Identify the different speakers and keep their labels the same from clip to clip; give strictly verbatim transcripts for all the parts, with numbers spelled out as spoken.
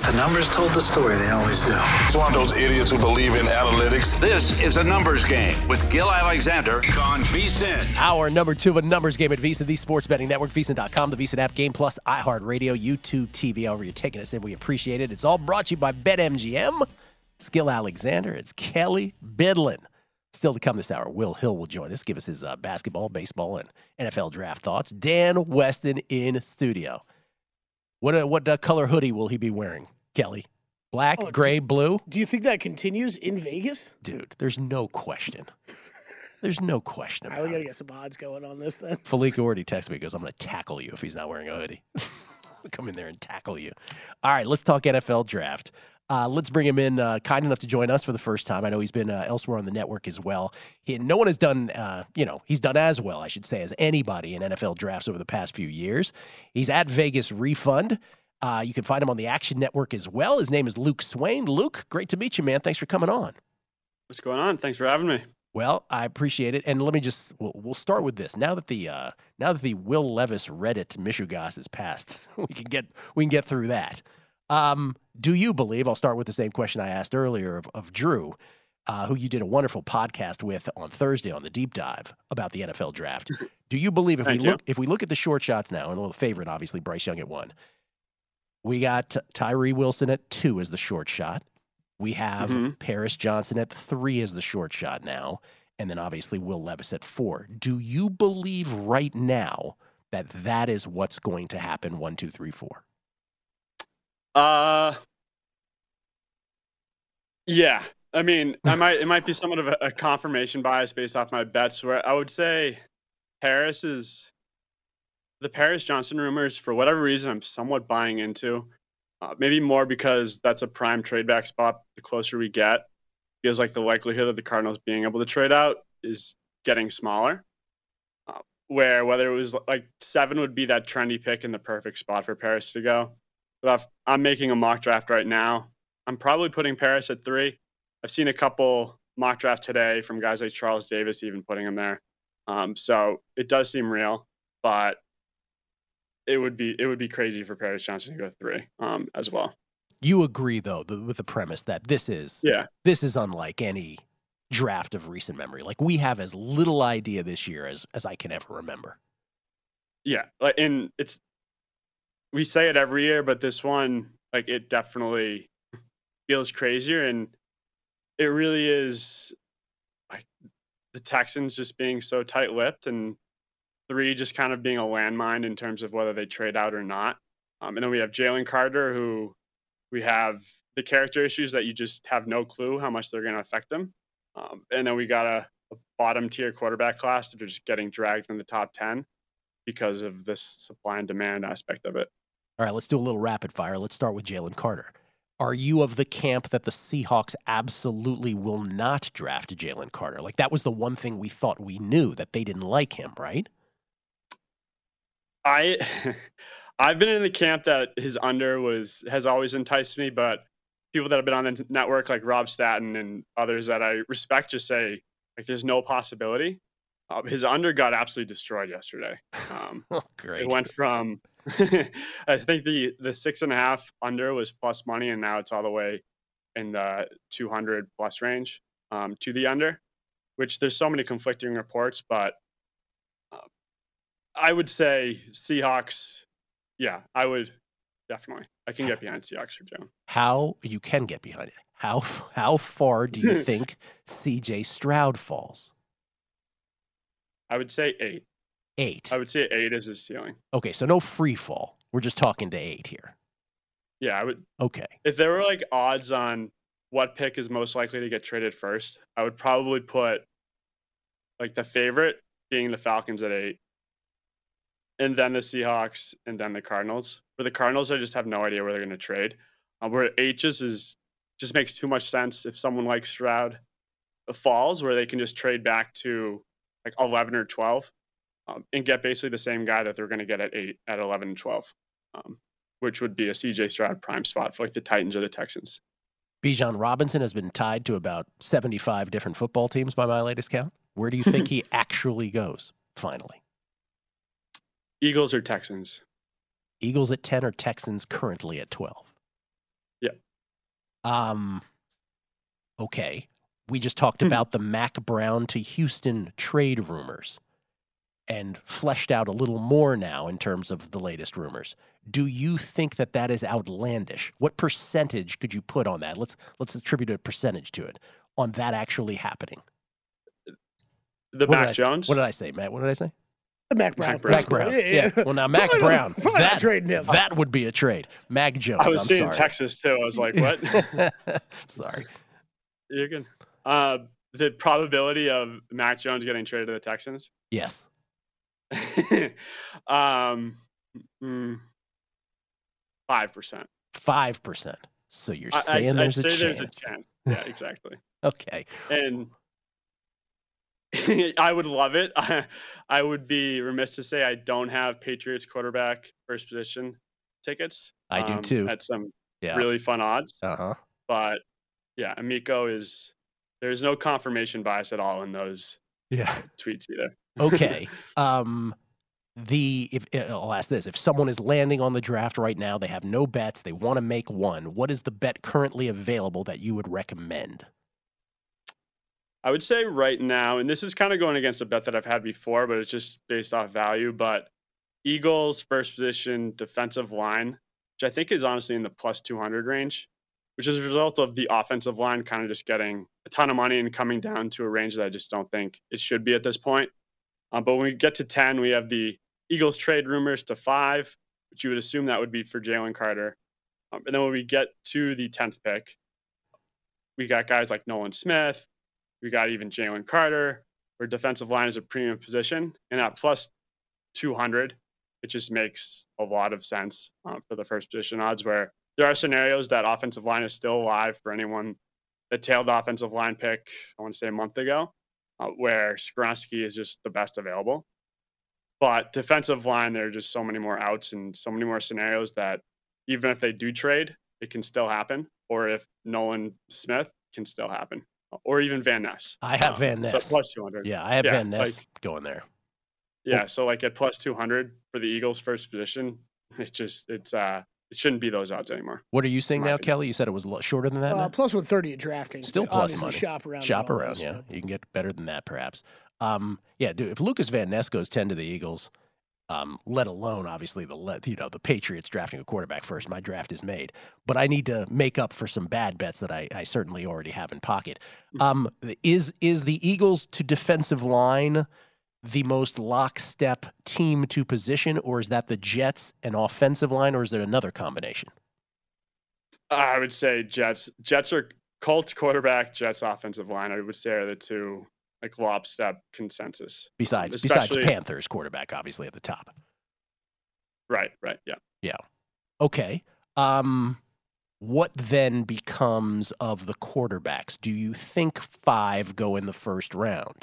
Speaker 1: The numbers told the story. They always do.
Speaker 2: It's one of those idiots who believe in analytics.
Speaker 3: This is a numbers game with Gil Alexander on VSiN.
Speaker 4: Our number two, a numbers game at VSiN, the sports betting network, VSiN dot com, the VSiN app, Game Plus, iHeartRadio, YouTube T V. However you're taking us in, we appreciate it. It's all brought to you by BetMGM. It's Gil Alexander. It's Kelly Bidlin. Still to come this hour, Will Hill will join us, give us his uh, basketball, baseball, and N F L draft thoughts. Dan Weston in studio. What uh, what uh, color hoodie will he be wearing, Kelly? Black,
Speaker 5: oh,
Speaker 4: gray,
Speaker 5: do,
Speaker 4: blue?
Speaker 5: Do you think that continues in Vegas?
Speaker 4: Dude, there's no question. There's no question about it.
Speaker 5: I got to get some odds going on this then.
Speaker 4: Felica already texted me, goes, I'm going to tackle you if he's not wearing a hoodie. Come in there and tackle you. All right, let's talk N F L draft. Uh, let's bring him in, uh, kind enough to join us for the first time. I know he's been uh, elsewhere on the network as well. He, no one has done, uh, you know, he's done as well, I should say, as anybody in N F L drafts over the past few years. He's at Vegas Refund. Uh, you can find him on the Action Network as well. His name is Luke Swain. Luke, great to meet you, man. Thanks for coming on.
Speaker 6: What's going on? Thanks for having me.
Speaker 4: Well, I appreciate it. And let me just, we'll, we'll start with this. Now that the uh, now that the Will Levis Reddit Michigas is passed, we can get we can get through that. Um, do you believe, I'll start with the same question I asked earlier of, of Drew, uh, who you did a wonderful podcast with on Thursday on the Deep Dive about the N F L draft. Do you believe if we
Speaker 6: Thank you.
Speaker 4: look if we look at the short shots now, and a little favorite, obviously, Bryce Young at one, we got Tyree Wilson at two as the short shot. We have
Speaker 6: Mm-hmm.
Speaker 4: Paris Johnson at three as the short shot now, and then obviously Will Levis at four. Do you believe right now that that is what's going to happen, one, two, three, four?
Speaker 6: Uh, yeah. I mean, I might it might be somewhat of a, a confirmation bias based off my bets. Where I would say Paris is the Paris Johnson rumors, for whatever reason, I'm somewhat buying into. Uh, maybe more because that's a prime trade back spot. The closer we get, feels like the likelihood of the Cardinals being able to trade out is getting smaller. Uh, where whether it was like seven would be that trendy pick in the perfect spot for Paris to go. But I've, I'm making a mock draft right now. I'm probably putting Paris at three. I've seen a couple mock drafts today from guys like Charles Davis even putting him there. Um, so it does seem real, but it would be it would be crazy for Paris Johnson to go three um, as well.
Speaker 4: You agree, though, the, with the premise that this is
Speaker 6: Yeah.
Speaker 4: this is unlike any draft of recent memory. Like, we have as little idea this year as as I can ever remember.
Speaker 6: Yeah, like, and it's we say it every year, but this one, like, it definitely feels crazier, and it really is like the Texans just being so tight-lipped, and three just kind of being a landmine in terms of whether they trade out or not. Um, and then we have Jalen Carter, who we have the character issues that you just have no clue how much they're going to affect them. Um, and then we got a, a bottom-tier quarterback class that are just getting dragged in the top ten because of this supply and demand aspect of it.
Speaker 4: All right, let's do a little rapid fire. Let's start with Jalen Carter. Are you of the camp that the Seahawks absolutely will not draft Jalen Carter? Like, that was the one thing we thought we knew, that they didn't like him, right?
Speaker 6: I, I've been in the camp that his under was has always enticed me, but people that have been on the network like Rob Statton and others that I respect just say like there's no possibility. Uh, his under got absolutely destroyed yesterday. Um,
Speaker 4: Oh, great.
Speaker 6: it went from I think the the six and a half under was plus money, and now it's all the way in the two hundred plus range um, to the under, which there's so many conflicting reports, but uh, I would say Seahawks. Yeah, I would definitely. I can get behind Seahawks for Joe.
Speaker 4: How you can get behind it. How how far do you think C J Stroud falls?
Speaker 6: I would say eight.
Speaker 4: Eight.
Speaker 6: I would say eight is his ceiling.
Speaker 4: Okay, so no free fall. We're just talking to eight here.
Speaker 6: Yeah, I would.
Speaker 4: Okay.
Speaker 6: If there were like odds on what pick is most likely to get traded first, I would probably put like the favorite being the Falcons at eight, and then the Seahawks, and then the Cardinals. For the Cardinals, I just have no idea where they're going to trade. Uh, where eight just is just makes too much sense if someone like Stroud falls, where they can just trade back to like eleven or twelve. Um, and get basically the same guy that they're going to get at eight, at eleven and twelve, um, which would be a C J Stroud prime spot for like the Titans or the Texans.
Speaker 4: Bijan Robinson has been tied to about seventy-five different football teams by my latest count. Where do you think he actually goes finally?
Speaker 6: Eagles or Texans?
Speaker 4: Eagles at ten or Texans currently at twelve?
Speaker 6: Yeah.
Speaker 4: Um. Okay. We just talked about the Mac Brown to Houston trade rumors and fleshed out a little more now in terms of the latest rumors. Do you think that that is outlandish? What percentage could you put on that? Let's let's attribute a percentage to it on that actually happening.
Speaker 6: The
Speaker 4: What did
Speaker 6: Mac
Speaker 4: I-
Speaker 6: Jones?
Speaker 4: What did I say, Matt? What did I say?
Speaker 5: The Mac Brown.
Speaker 6: Mac Brown.
Speaker 4: Mac Brown. Yeah. Well, now Mac
Speaker 5: Probably not-
Speaker 4: Brown.
Speaker 5: probably not
Speaker 4: That,
Speaker 5: trading him.
Speaker 4: that would be a trade. Mac Jones.
Speaker 6: I was
Speaker 4: I'm
Speaker 6: seeing
Speaker 4: sorry.
Speaker 6: Texas too. I was like, what?
Speaker 4: Sorry.
Speaker 6: You're good. Uh, the probability of Mac Jones getting traded to the Texans?
Speaker 4: Yes.
Speaker 6: um, mm, five percent.
Speaker 4: Five percent. So you're
Speaker 6: I,
Speaker 4: saying
Speaker 6: I'd
Speaker 4: there's,
Speaker 6: say
Speaker 4: a
Speaker 6: there's a
Speaker 4: chance.
Speaker 6: chance. Yeah, exactly.
Speaker 4: Okay.
Speaker 6: And I would love it. I, I would be remiss to say I don't have Patriots quarterback first position tickets.
Speaker 4: I do
Speaker 6: um,
Speaker 4: too.
Speaker 6: At some
Speaker 4: Yeah.
Speaker 6: really fun odds.
Speaker 4: Uh huh.
Speaker 6: But yeah, Amico is, there's no confirmation bias at all in those
Speaker 4: Yeah.
Speaker 6: tweets either.
Speaker 4: Okay. um, the if I'll ask this: if someone is landing on the draft right now, they have no bets, they want to make one. What is the bet currently available that you would recommend?
Speaker 6: I would say right now, and this is kind of going against a bet that I've had before, but it's just based off value. But Eagles first position defensive line, which I think is honestly in the plus two hundred range, which is a result of the offensive line kind of just getting a ton of money and coming down to a range that I just don't think it should be at this point. Um, but when we get to ten, we have the Eagles trade rumors to five, which you would assume that would be for Jalen Carter. Um, and then when we get to the tenth pick, we got guys like Nolan Smith. We got even Jalen Carter, where defensive line is a premium position. And at plus two hundred, it just makes a lot of sense um, for the first position odds, where there are scenarios that offensive line is still alive for anyone that tailed the offensive line pick, I want to say a month ago, uh, where Skoronski is just the best available. But defensive line, there are just so many more outs and so many more scenarios that even if they do trade, it can still happen. Or if Nolan Smith can still happen. Or even Van Ness.
Speaker 4: I have
Speaker 6: Um,
Speaker 4: Van Ness.
Speaker 6: So plus two hundred.
Speaker 4: Yeah, I have
Speaker 6: Yeah,
Speaker 4: Van Ness
Speaker 6: like-
Speaker 4: going there.
Speaker 6: Yeah, so like at plus two hundred for the Eagles first position, it just, it's, uh, it shouldn't be those odds anymore.
Speaker 4: What are you saying
Speaker 6: my
Speaker 4: now,
Speaker 6: opinion.
Speaker 4: Kelly? You said it was lo- shorter than that.
Speaker 5: Uh,
Speaker 4: Matt?
Speaker 5: plus one thirty at DraftKings.
Speaker 4: Still
Speaker 5: but
Speaker 4: plus
Speaker 5: obviously
Speaker 4: money.
Speaker 5: Shop around.
Speaker 4: Shop
Speaker 5: and all
Speaker 4: around,
Speaker 5: those,
Speaker 4: yeah.
Speaker 5: so.
Speaker 4: You can get better than that, perhaps. Um, yeah, dude. If Lucas Van Ness goes ten to the Eagles, um, let alone obviously the le- you know the Patriots drafting a quarterback first, my draft is made. But I need to make up for some bad bets that I, I certainly already have in pocket. Um, is is the Eagles to defensive line the most lockstep team to position, or is that the Jets and offensive line, or is there another combination?
Speaker 6: I would say Jets. Jets are Colts quarterback, Jets offensive line. I would say are the two like lockstep consensus.
Speaker 4: Besides besides
Speaker 6: Especially-
Speaker 4: Panthers quarterback, obviously at the top.
Speaker 6: Right, right, yeah.
Speaker 4: Yeah. Okay. Um, what then becomes of the quarterbacks? Do you think five go in the first round?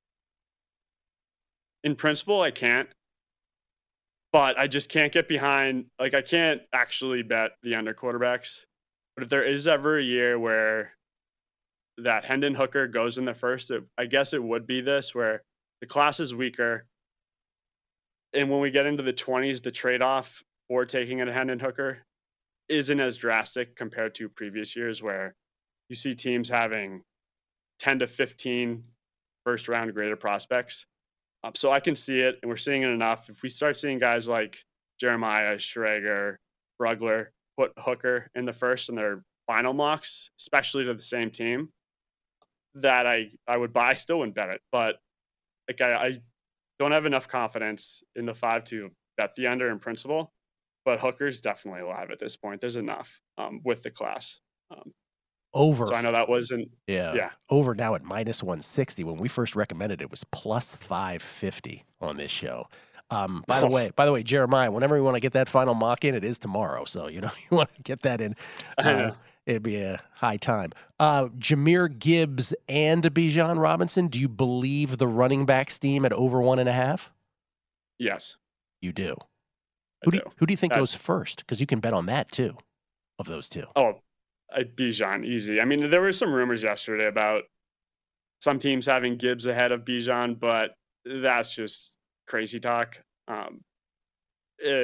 Speaker 6: In principle, I can't. But I just can't get behind, like, I can't actually bet the under quarterbacks. But if there is ever a year where that Hendon Hooker goes in the first, it, I guess it would be this, where the class is weaker. And when we get into the twenties, the trade-off for taking a Hendon Hooker isn't as drastic compared to previous years, where you see teams having ten to fifteen first-round graded prospects. Um, so I can see it, and we're seeing it enough. If we start seeing guys like Jeremiah, Schrager, Brugler put Hooker in the first in their final mocks, especially to the same team, that I, I would buy. I still wouldn't bet it, but like I, I don't have enough confidence in the five to bet the under in principle. But Hooker's definitely alive at this point. There's enough um, with the class. Um,
Speaker 4: Over.
Speaker 6: so I know that wasn't.
Speaker 4: Yeah.
Speaker 6: Yeah.
Speaker 4: Over now at minus one sixty. When we first recommended it, it was plus five fifty on this show. Um, by the
Speaker 6: Oh.
Speaker 4: way, by the way, Jeremiah, whenever you want to get that final mock in, it is tomorrow. So, you know, you want to get that in.
Speaker 6: I
Speaker 4: Uh,
Speaker 6: know.
Speaker 4: it'd be a high time. Uh, Jahmyr Gibbs and Bijan Robinson, do you believe the running back steam at over one and a half?
Speaker 6: Yes,
Speaker 4: You do.
Speaker 6: I
Speaker 4: Who do
Speaker 6: do.
Speaker 4: you, who do you think
Speaker 6: That-
Speaker 4: goes first? Because you can bet on that too, of those two.
Speaker 6: Oh, I- Bijan, easy. I mean, there were some rumors yesterday about some teams having Gibbs ahead of Bijan, but that's just crazy talk. Um, and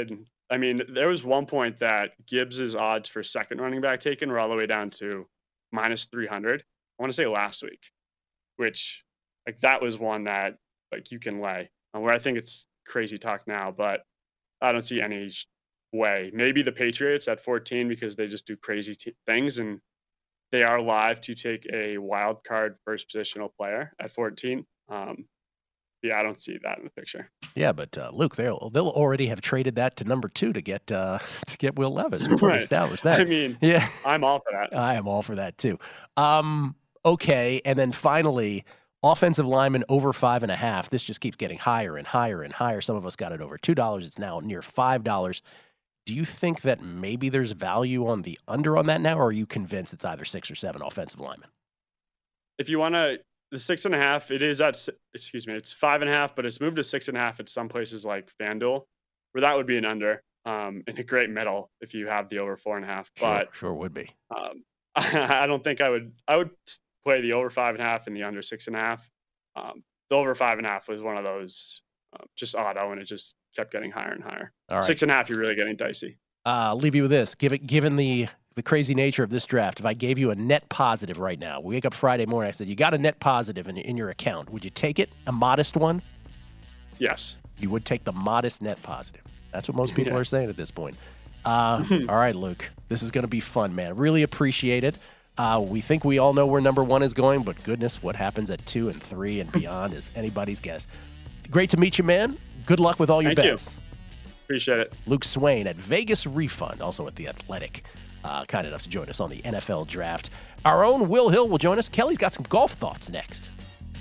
Speaker 6: I mean, there was one point that Gibbs's odds for second running back taken were all the way down to minus three hundred. I want to say last week, which like that was one that like you can lay on, where I think it's crazy talk now, but I don't see any way. Maybe the Patriots at fourteen because they just do crazy t- things and they are live to take a wild card first positional player at fourteen. Um, yeah, I don't see that in the picture.
Speaker 4: Yeah, but uh, Luke, they'll they'll already have traded that to number two to get uh, to get Will Levis. We've already
Speaker 6: Right.
Speaker 4: established that.
Speaker 6: I mean,
Speaker 4: yeah,
Speaker 6: I'm all for that.
Speaker 4: I am all for that too. Um, okay, and then finally, offensive lineman over five and a half. This just keeps getting higher and higher and higher. Some of us got it over two dollars. It's now near five dollars. Do you think that maybe there's value on the under on that now, or are you convinced it's either six or seven offensive linemen?
Speaker 6: If you want to, the six and a half, it is at, s- excuse me, it's five and a half, but it's moved to six and a half at some places like FanDuel, where that would be an under, um, and a great middle if you have the over four and a half. But
Speaker 4: Sure, sure would be.
Speaker 6: um, I don't think I would, I would play the over five and a half and the under six and a half. Um, the over five and a half was one of those uh, just auto, and it just kept getting higher and higher.
Speaker 4: All right.
Speaker 6: Six and a half, you're really getting dicey.
Speaker 4: Uh, I'll leave you with this. Given, given the, the crazy nature of this draft, if I gave you a net positive right now, we wake up Friday morning, I said, you got a net positive in, in your account. Would you take it? A modest one?
Speaker 6: Yes.
Speaker 4: You would take the modest net positive. That's what most people
Speaker 6: Yeah.
Speaker 4: are saying at this point. Uh, all right, Luke. This is going to be fun, man. Really appreciate it. Uh, we think we all know where number one is going, but goodness, what happens at two and three and beyond is anybody's guess. Great to meet you, man. Good luck with all your
Speaker 6: Thank you.
Speaker 4: bets.
Speaker 6: Appreciate it.
Speaker 4: Luke Swain at Vegas Refund, also at The Athletic, uh, kind enough to join us on the N F L Draft. Our own Will Hill will join us. Kelly's got some golf thoughts next.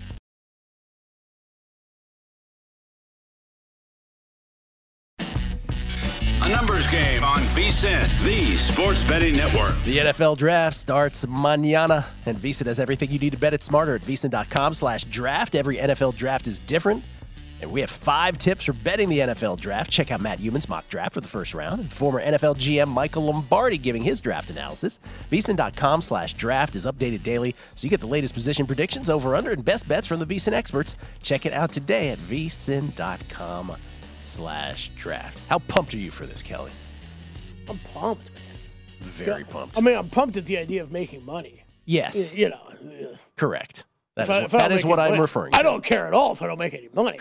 Speaker 3: A numbers game on VSiN, the sports betting network.
Speaker 4: The N F L Draft starts mañana, and VSiN has everything you need to bet it smarter at VSiN.com slash draft. Every N F L Draft is different, and we have five tips for betting the N F L Draft. Check out Matt Human's mock draft for the first round, and former N F L G M Michael Lombardi giving his draft analysis. VSiN.com slash draft is updated daily, so you get the latest position predictions, over, under, and best bets from the VSiN experts. Check it out today at VSiN.com slash draft. How pumped are you for this, Kelly?
Speaker 5: I'm pumped, man.
Speaker 4: Very pumped.
Speaker 5: I mean, I'm pumped at the idea of making money.
Speaker 4: Yes,
Speaker 5: Y- You know, uh,
Speaker 4: correct. That
Speaker 5: if
Speaker 4: is
Speaker 5: I-
Speaker 4: what,
Speaker 5: if I don't
Speaker 4: that is
Speaker 5: make
Speaker 4: what
Speaker 5: any
Speaker 4: I'm
Speaker 5: money-
Speaker 4: referring to.
Speaker 5: I don't care at all if I don't make any money.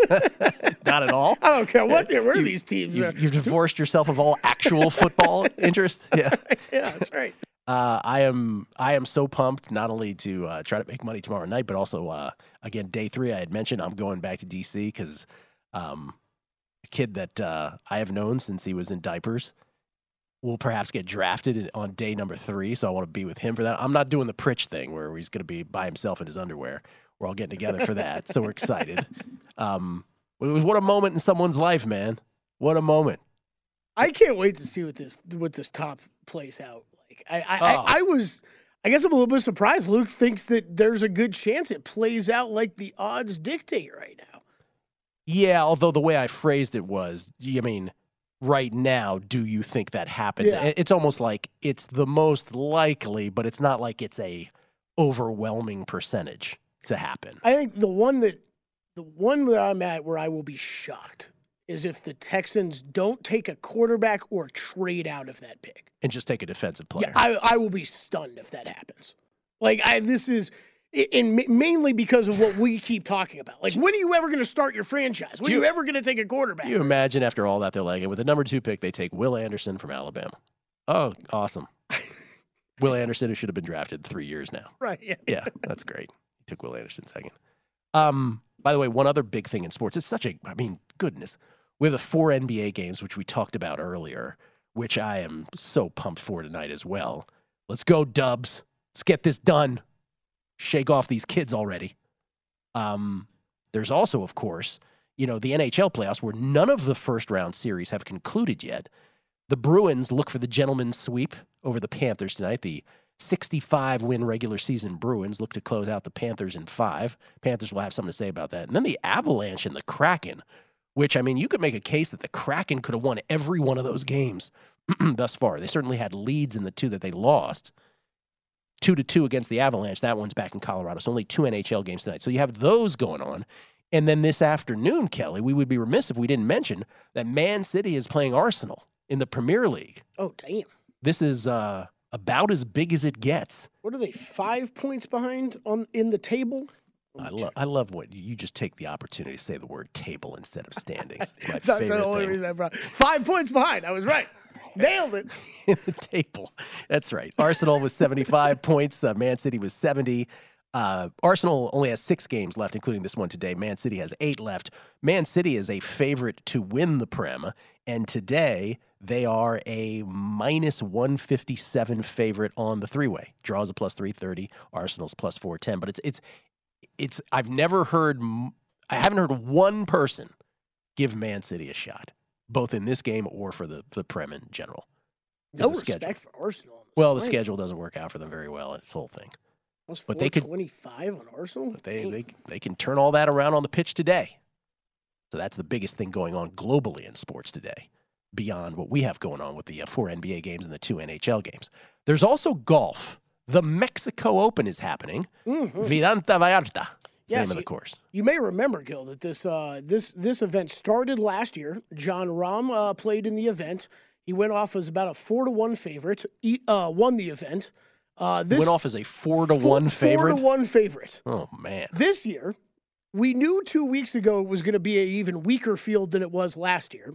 Speaker 4: Not at all.
Speaker 5: I don't care what they where these teams are.
Speaker 4: You've, you've divorced yourself of all actual football interest. Yeah.
Speaker 5: Yeah, that's right.
Speaker 4: Uh, I am I am so pumped not only to uh, try to make money tomorrow night, but also uh, again day three. I had mentioned I'm going back to D C because um, a kid that uh, I have known since he was in diapers will perhaps get drafted on day number three. So I want to be with him for that. I'm not doing the Pritch thing where he's going to be by himself in his underwear. We're all getting together for that. So we're excited. Um, it was what a moment in someone's life, man. What a moment.
Speaker 5: I can't wait to see what this what this top plays out like. I I,
Speaker 4: Oh.
Speaker 5: I I was. I guess I'm a little bit surprised. Luke thinks that there's a good chance it plays out like the odds dictate right now.
Speaker 4: Yeah, although the way I phrased it was, I mean, right now, do you think that happens?
Speaker 5: Yeah.
Speaker 4: It's almost like it's the most likely, but it's not like it's a overwhelming percentage to happen.
Speaker 5: I think the one that the one that I'm at where I will be shocked is if the Texans don't take a quarterback or trade out of that pick.
Speaker 4: And just take a defensive player.
Speaker 5: Yeah, I, I will be stunned if that happens. Like I, this is, and mainly because of what we keep talking about. Like, when are you ever going to start your franchise? When are
Speaker 4: You-
Speaker 5: you ever going to take a quarterback?
Speaker 4: You imagine after all that, they're like, with the number two pick, they take Will Anderson from Alabama. Oh, awesome. Will Anderson, who should have been drafted three years now.
Speaker 5: Right? Yeah.
Speaker 4: Yeah, that's great. He took Will Anderson second. Um, by the way, one other big thing in sports, it's such a, I mean, goodness. We have the four N B A games, which we talked about earlier, which I am so pumped for tonight as well. Let's go, Dubs. Let's get this done. Shake off these kids already. Um, there's also, of course, you know, the N H L playoffs where none of the first round series have concluded yet. The Bruins look for the gentleman's sweep over the Panthers tonight. The sixty-five win regular season Bruins look to close out the Panthers in five. Panthers will have something to say about that. And then the Avalanche and the Kraken, which, I mean, you could make a case that the Kraken could have won every one of those games thus far. They certainly had leads in the two that they lost. Two to two against the Avalanche. That one's back in Colorado. So only two N H L games tonight. So you have those going on. And then this afternoon, Kelly, we would be remiss if we didn't mention that Man City is playing Arsenal in the Premier League.
Speaker 5: Oh, damn.
Speaker 4: This is uh, about as big as it gets.
Speaker 5: What are they, five points behind on in the table?
Speaker 4: I love I love what you just take the opportunity to say the word table instead of standings. It's my
Speaker 5: That's
Speaker 4: favorite
Speaker 5: the only
Speaker 4: thing.
Speaker 5: reason I brought Five points behind. I was right. Nailed it.
Speaker 4: In the table. That's right. Arsenal was seventy-five points. Uh, Man City was seventy. Uh, Arsenal only has six games left, including this one today. Man City has eight left. Man City is a favorite to win the Prem, and today they are a minus one fifty-seven favorite on the three-way. Draws a plus three thirty. Arsenal's plus four ten. But it's it's it's. I've never heard. I haven't heard one person give Man City a shot, both in this game or for the the Prem in general.
Speaker 5: No
Speaker 4: the
Speaker 5: respect
Speaker 4: schedule.
Speaker 5: for Arsenal.
Speaker 4: Well, the schedule doesn't work out for them very well. It's the whole thing.
Speaker 5: Plus
Speaker 4: But they could-
Speaker 5: twenty-five on Arsenal.
Speaker 4: But they, they they can turn all that around on the pitch today. So that's the biggest thing going on globally in sports today, beyond what we have going on with the uh, four N B A games and the two N H L games. There's also golf. The Mexico Open is happening.
Speaker 5: Mm-hmm.
Speaker 4: Vidanta Vallarta.
Speaker 5: Yes,
Speaker 4: Name of the
Speaker 5: you-
Speaker 4: course.
Speaker 5: You may remember, Gil, that this uh, this this event started last year. John Rahm uh, played in the event. He went off as about a four to one favorite. He uh, won the event. Uh, this
Speaker 4: Went off as a four to
Speaker 5: four-
Speaker 4: one favorite.
Speaker 5: Four to one favorite.
Speaker 4: Oh man.
Speaker 5: This year, we knew two weeks ago it was going to be an even weaker field than it was last year.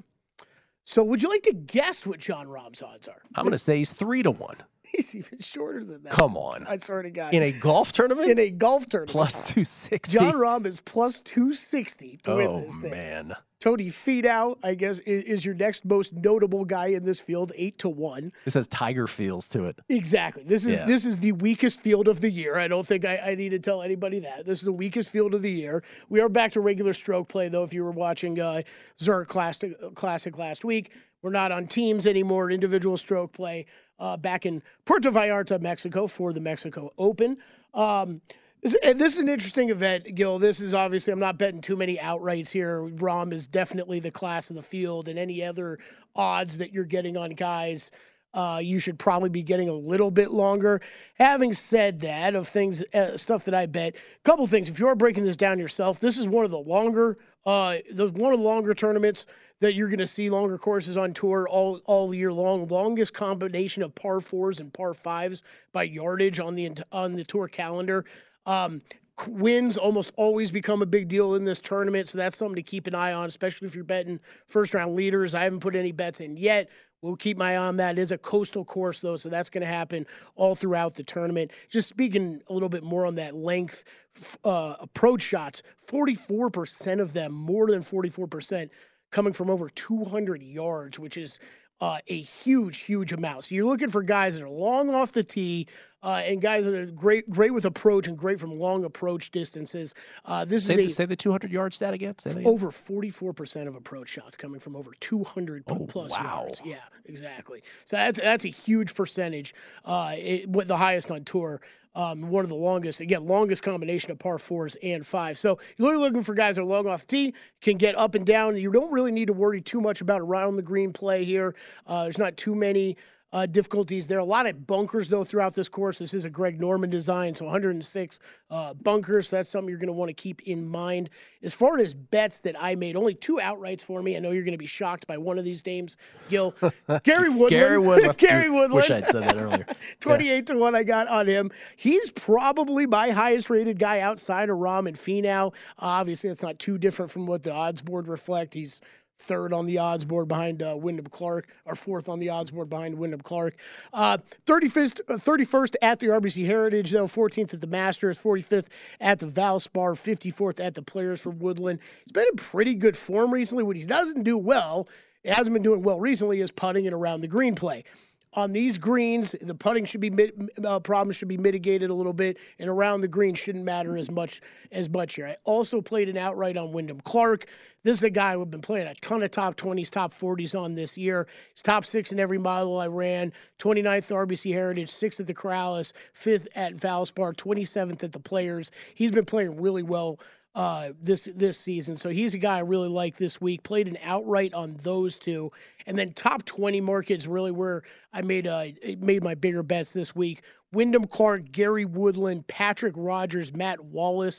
Speaker 5: So, would you like to guess what John Rahm's odds are?
Speaker 4: I'm going to say he's three to one.
Speaker 5: He's even shorter than that.
Speaker 4: Come on.
Speaker 5: I swear to God.
Speaker 4: In a golf tournament?
Speaker 5: in a golf tournament,
Speaker 4: Plus two sixty.
Speaker 5: John Rahm is plus two sixty to win
Speaker 4: Oh
Speaker 5: this thing.
Speaker 4: man.
Speaker 5: Tony Finau, I guess, is, is your next most notable guy in this field, eight to one.
Speaker 4: This has Tiger feels to it.
Speaker 5: Exactly. This is
Speaker 4: Yeah.
Speaker 5: this is the weakest field of the year. I don't think I, I need to tell anybody that. This is the weakest field of the year. We are back to regular stroke play, though. If you were watching uh, Zurich Classic, Classic last week, we're not on teams anymore. Individual stroke play uh, back in Puerto Vallarta, Mexico, for the Mexico Open. Um, This, and this is an interesting event, Gil. This is obviously, I'm not betting too many outrights here. Rahm is definitely the class of the field, and any other odds that you're getting on guys, uh, you should probably be getting a little bit longer. Having said that, of things, uh, stuff that I bet, a couple things. If you are breaking this down yourself, this is one of the longer, uh, the, one of the longer tournaments that you're going to see, longer courses on tour all, all year long. Longest combination of par fours and par fives by yardage on the on the tour calendar. Um, wins almost always become a big deal in this tournament, so that's something to keep an eye on, especially if you're betting first-round leaders. I haven't put any bets in yet. We'll keep my eye on that. It is a coastal course, though, so that's going to happen all throughout the tournament. Just speaking a little bit more on that length uh, approach shots, forty-four percent of them, more than forty-four percent, coming from over two hundred yards, which is uh, a huge, huge amount. So you're looking for guys that are long off the tee, Uh, and guys that are great, great with approach and great from long approach distances. Uh, this
Speaker 4: Say,
Speaker 5: is a,
Speaker 4: the, say the two hundred yard stat again. Say that again.
Speaker 5: over forty-four percent of approach shots coming from over two hundred
Speaker 4: Oh,
Speaker 5: plus
Speaker 4: wow.
Speaker 5: yards. Yeah, exactly. So that's that's a huge percentage. Uh, it, with the highest on tour. Um, one of the longest, again, longest combination of par fours and fives. So you're really looking for guys that are long off the tee, can get up and down. You don't really need to worry too much about around the green play here. Uh, there's not too many Uh, difficulties. There are a lot of bunkers, though, throughout this course. This is a Greg Norman design, so one hundred six uh, bunkers. So that's something you're going to want to keep in mind. As far as bets that I made, only two outrights for me. I know you're going to be shocked by one of these names, Gil. Gary Woodland.
Speaker 4: Gary Woodland.
Speaker 5: Gary Woodland.
Speaker 4: Wish I'd said that earlier.
Speaker 5: twenty-eight to one I got on him. He's probably my highest rated guy outside of Rahm and Finau. Uh, obviously, that's not too different from what the odds board reflect. He's third on the odds board behind uh, Wyndham Clark, or fourth on the odds board behind Wyndham Clark. Uh, thirty-first, uh, thirty-first at the R B C Heritage, though, fourteenth at the Masters, forty-fifth at the Valspar, fifty-fourth at the Players for Woodland. He's been in pretty good form recently. What he doesn't do well, it hasn't been doing well recently, is putting it around the green play. On these greens, the putting should be uh, problems should be mitigated a little bit, and around the green shouldn't matter as much as much here. I also played an outright on Wyndham Clark. This is a guy who've been playing a ton of top twenties, top forties on this year. He's top six in every mile I ran. twenty-ninth at R B C Heritage, sixth at the Corrales, fifth at Valspar, twenty-seventh at the Players. He's been playing really well uh, this this season. So he's a guy I really like this week. Played an outright on those two. And then top twenty markets really where I made uh, made my bigger bets this week. Wyndham Clark, Gary Woodland, Patrick Rogers, Matt Wallace.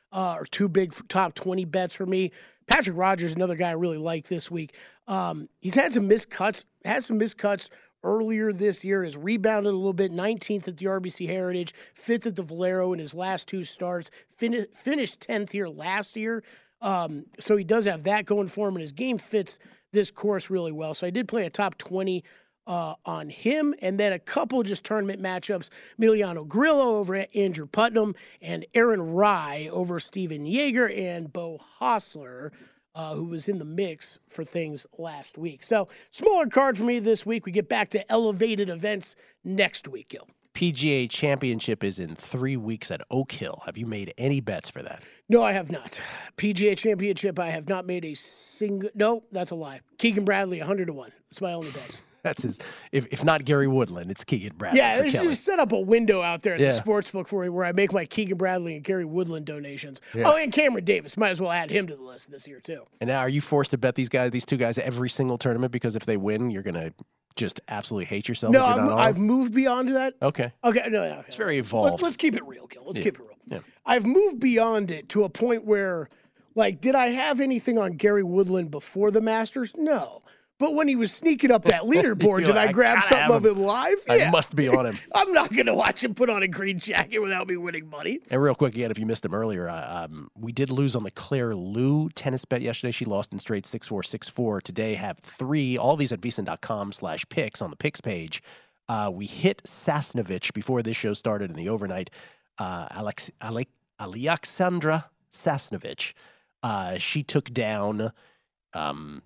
Speaker 5: uh, are two big top twenty bets for me. Patrick Rogers, another guy I really like this week. Um, he's had some missed cuts, had some missed cuts earlier this year, has rebounded a little bit, nineteenth at the R B C Heritage, fifth at the Valero in his last two starts, fin- finished tenth here last year. Um, so he does have that going for him, and his game fits this course really well. So I did play a top twenty uh, on him, and then a couple just tournament matchups, Emiliano Grillo over at Andrew Putnam, and Aaron Rye over Steven Yeager, and Bo Hostler, Uh, who was in the mix for things last week. So, smaller card for me this week. We get back to elevated events next week, Gil.
Speaker 4: P G A Championship is in three weeks at Oak Hill. Have you made any bets for that?
Speaker 5: No, I have not. P G A Championship, I have not made a single. No, that's a lie. Keegan Bradley, one hundred to one. That's my only bet.
Speaker 4: That's his. If, if not Gary Woodland, it's Keegan Bradley.
Speaker 5: Yeah,
Speaker 4: for
Speaker 5: this
Speaker 4: Kelly.
Speaker 5: just set up a window out there at
Speaker 4: Yeah.
Speaker 5: the sportsbook for me where I make my Keegan Bradley and Gary Woodland donations.
Speaker 4: Yeah.
Speaker 5: Oh, and Cameron Davis. Might as well add him to the list this year, too.
Speaker 4: And now, are you forced to bet these guys, these two guys, every single tournament? Because if they win, you're gonna just absolutely hate yourself.
Speaker 5: No,
Speaker 4: if you're
Speaker 5: I'm,
Speaker 4: not on?
Speaker 5: I've moved beyond that.
Speaker 4: Okay.
Speaker 5: Okay, no, no. Okay.
Speaker 4: It's very
Speaker 5: Let,
Speaker 4: evolved.
Speaker 5: let's keep it real, Gil. Let's
Speaker 4: Yeah.
Speaker 5: keep it real.
Speaker 4: Yeah.
Speaker 5: I've moved beyond it to a point where, like, did I have anything on Gary Woodland before the Masters? No. But when he was sneaking up that leaderboard,
Speaker 4: You're
Speaker 5: did
Speaker 4: like,
Speaker 5: I
Speaker 4: I
Speaker 5: grab
Speaker 4: gotta
Speaker 5: something
Speaker 4: have
Speaker 5: of it live?
Speaker 4: I
Speaker 5: Yeah.
Speaker 4: must be on him.
Speaker 5: I'm not going to watch him put on a green jacket without me winning money.
Speaker 4: And real quick, again, if you missed him earlier, uh, um, we did lose on the Claire Liu tennis bet yesterday. She lost in straight six four, six four. Today, have three. All these at vsin.com slash picks on the picks page. Uh, we hit Sasnovich before this show started in the overnight. Uh, Alex, Alec, Alexandra Sasnovich. Uh, she took down um,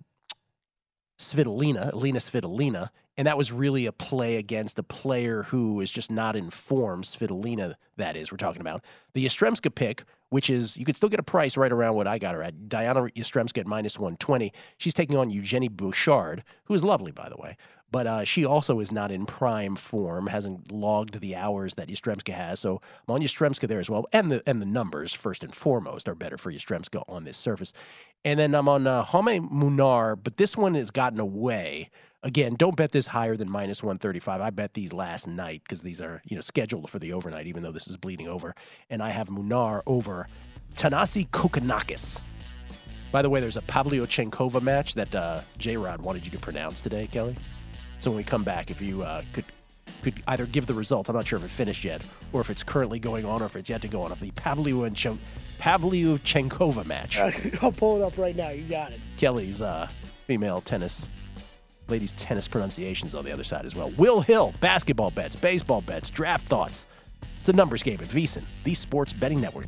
Speaker 4: Svitolina, Elena Svitolina, and that was really a play against a player who is just not in form. Svitolina, that is, we're talking about. The Yastremska pick, which is, you could still get a price right around what I got her at. Diana Yastremska at minus one twenty. She's taking on Eugenie Bouchard, who is lovely, by the way. But uh, she also is not in prime form, hasn't logged the hours that Yastremska has. So I'm on Yastremska there as well. And the and the numbers, first and foremost, are better for Yastremska on this surface. And then I'm on uh, Jaume Munar, but this one has gotten away. Again, don't bet this higher than minus one thirty-five. I bet these last night because these are, you know, scheduled for the overnight, even though this is bleeding over. And I have Munar over Tanasi Kokkinakis. By the way, there's a Pavlyuchenkova match that uh, J-Rod wanted you to pronounce today, Kelly. So when we come back, if you uh, could could either give the results, I'm not sure if it finished yet, or if it's currently going on, or if it's yet to go on, of the Pavlyuchenkova Pavlyuchenkova match.
Speaker 5: I'll pull it up right now. You got it.
Speaker 4: Kelly's uh, female tennis, ladies tennis pronunciations on the other side as well. Will Hill, basketball bets, baseball bets, draft thoughts. It's a numbers game at VSiN, the sports betting network.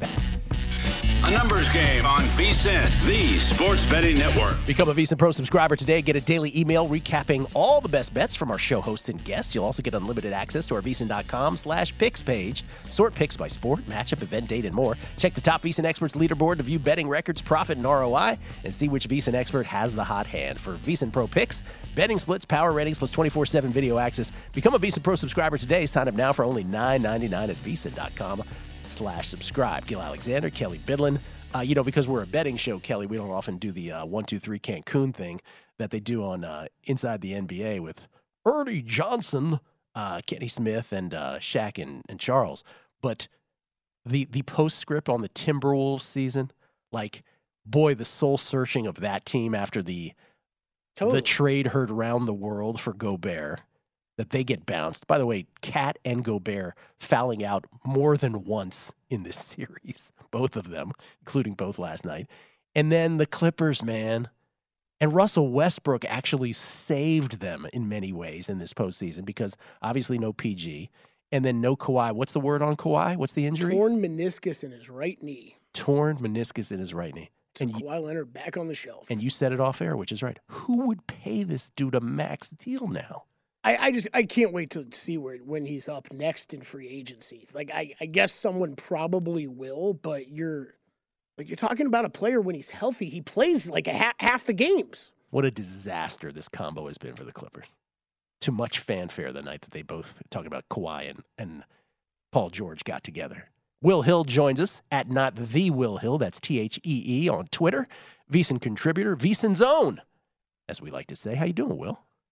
Speaker 3: A numbers game on VSiN, the sports betting network.
Speaker 4: Become a VSiN Pro subscriber today. Get a daily email recapping all the best bets from our show hosts and guests. You'll also get unlimited access to our VSiN.com slash picks page. Sort picks by sport, matchup, event date, and more. Check the top VSiN experts leaderboard to view betting records, profit, and R O I, and see which VSiN expert has the hot hand. For VSiN Pro picks, betting splits, power ratings, plus twenty-four seven video access. Become a VSiN Pro subscriber today. Sign up now for only nine ninety-nine at VSiN.com slash subscribe. Gil Alexander, Kelly Bidlin. Uh, you know, because we're a betting show, Kelly, we don't often do the uh, one two three Cancun thing that they do on uh, Inside the N B A with Ernie Johnson, uh, Kenny Smith, and uh, Shaq and, and Charles. But the the postscript on the Timberwolves season, like, boy, the soul searching of that team after the
Speaker 5: Totally.
Speaker 4: the trade heard around the world for Gobert, that they get bounced. By the way, Cat and Gobert fouling out more than once in this series, both of them, including both last night. And then the Clippers, man. And Russell Westbrook actually saved them in many ways in this postseason because obviously no P G. And then no Kawhi. What's the word on Kawhi? What's the injury?
Speaker 5: Torn meniscus in his right knee.
Speaker 4: Torn meniscus in his right knee.
Speaker 5: So
Speaker 4: And you,
Speaker 5: Kawhi Leonard back on the shelf.
Speaker 4: and you said it off air, which is right. Who would pay this dude a max deal now?
Speaker 5: I, I just I can't wait to see where when he's up next in free agency. Like I, I guess someone probably will, but you're like you're talking about a player when he's healthy, he plays like a ha- half the games.
Speaker 4: What a disaster this combo has been for the Clippers. Too much fanfare the night that they both talking about Kawhi and, and Paul George got together. Will Hill joins us at Not The Will Hill. That's T H E E on Twitter. VSiN contributor, VSiN's own, as we like to say. How you doing, Will?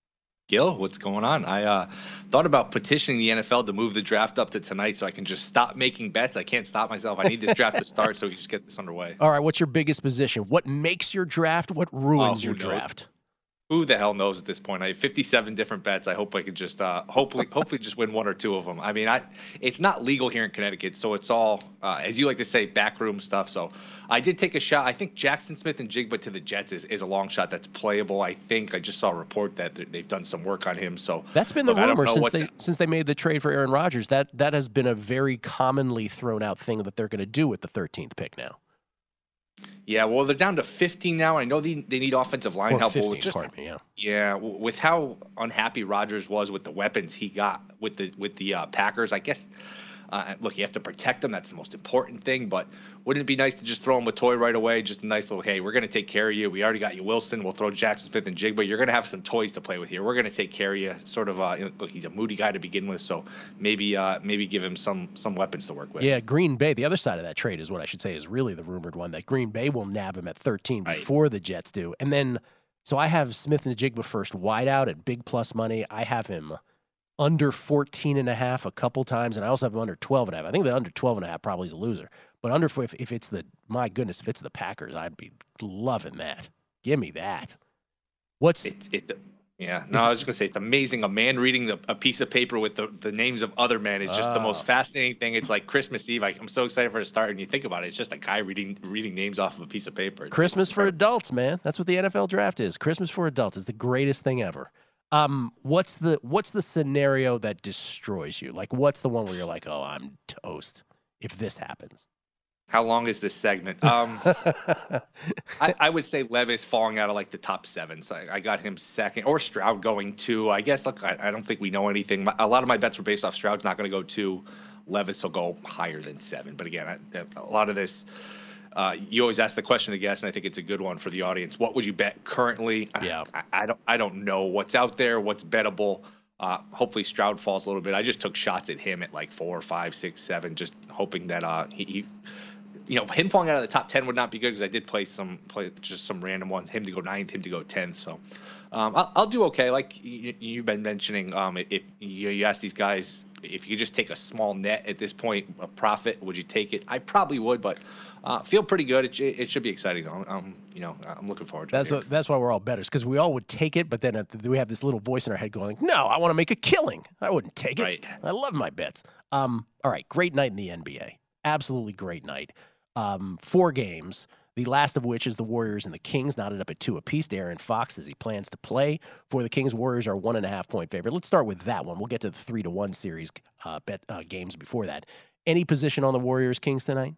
Speaker 7: Gil, what's going on? I uh, thought about petitioning the N F L to move the draft up to tonight so I can just stop making bets. I can't stop myself. I need this draft to start so we can just get this underway.
Speaker 4: All right, what's your biggest position? What makes your draft? What ruins
Speaker 7: Oh,
Speaker 4: your
Speaker 7: who knows?
Speaker 4: draft?
Speaker 7: Who the hell knows at this point? I have fifty-seven different bets. I hope I could just, uh, hopefully, hopefully, just win one or two of them. I mean, I, it's not legal here in Connecticut, so it's all, uh, as you like to say, backroom stuff. So I did take a shot. I think Jackson Smith and Jigba to the Jets is, is a long shot that's playable. I think I just saw a report that they've done some work on him. So
Speaker 4: That's been the
Speaker 7: look, I don't
Speaker 4: rumor
Speaker 7: know
Speaker 4: since
Speaker 7: what's-
Speaker 4: they since they made the trade for Aaron Rodgers. That that has been a very commonly thrown out thing that they're going to do with the thirteenth pick now.
Speaker 7: Yeah, well, they're down to fifteen now. I know they, they need offensive line
Speaker 4: Or
Speaker 7: help. but
Speaker 4: fifteen,
Speaker 7: just,
Speaker 4: pardon me, yeah.
Speaker 7: Yeah, w- with how unhappy Rodgers was with the weapons he got with the with the uh, Packers, I guess. Uh, look, you have to protect them. That's the most important thing. But wouldn't it be nice to just throw him a toy right away? Just a nice little, hey, we're going to take care of you. We already got you Wilson. We'll throw Jackson Smith and Jigba. You're going to have some toys to play with here. We're going to take care of you. Sort of, uh, you know, look, he's a moody guy to begin with, so maybe uh, maybe give him some some weapons to work with.
Speaker 4: Yeah, Green Bay, the other side of that trade is what I should say is really the rumored one, that Green Bay will nab him at thirteen
Speaker 7: Right.
Speaker 4: before the Jets do. And then, so I have Smith and Jigba first wide out at big plus money. I have him under fourteen and a half a couple times, and I also have him under twelve and a half. I think that under twelve and a half probably is a loser. But under, if, if it's the, my goodness, if it's the Packers, I'd be loving that. Give me that. What's
Speaker 7: It's it's a, yeah. No, I was just gonna say it's amazing. A man reading the, a piece of paper with the, the names of other men is just the
Speaker 4: Oh.
Speaker 7: most fascinating thing. It's like Christmas Eve. I, I'm so excited for it to start. And you think about it, it's just a guy reading reading names off of a piece of paper. It's-
Speaker 4: Christmas
Speaker 7: it's
Speaker 4: for
Speaker 7: incredible.
Speaker 4: adults, man? That's what the N F L draft is. Christmas for adults is the greatest thing ever. Um, what's the what's the scenario that destroys you? Like, what's the one where you're like, oh, I'm toast if this happens?
Speaker 7: How long is this segment? Um, I, I would say Levis falling out of like the top seven. So I, I got him second, or Stroud going two. I guess. Look, I, I don't think we know anything. A lot of my bets were based off Stroud's not going to go two. Levis will go higher than seven. But again, I, a lot of this. Uh, you always ask the question to guess, and I think it's a good one for the audience. What would you bet currently?
Speaker 4: Yeah.
Speaker 7: I, I don't. I don't know what's out there. What's bettable? Uh, hopefully Stroud falls a little bit. I just took shots at him at like four, five, six, seven, just hoping that uh, he, he, you know, him falling out of the top ten would not be good because I did play some, play just some random ones. Him to go ninth, him to go tenth. So um, I'll, I'll do okay. Like you, you've been mentioning, um, if you, you ask these guys if you could just take a small net at this point, a profit, would you take it? I probably would, but uh, feel pretty good. It, it should be exciting though. Um, you know, I'm looking forward to
Speaker 4: That's
Speaker 7: it.
Speaker 4: what, that's why we're all bettors, because we all would take it, but then at the, we have this little voice in our head going, "No, I want to make a killing. I wouldn't take it.
Speaker 7: Right.
Speaker 4: I love my bets." Um, all right, great night in the N B A. Absolutely great night. Um, four games. The last of which is the Warriors and the Kings, knotted up at two apiece. De'Aaron Fox as he plans to play for the Kings. Warriors are one and a half point favorite. Let's start with that one. We'll get to the three to one series uh, bet uh, games before that. Any position on the Warriors Kings tonight?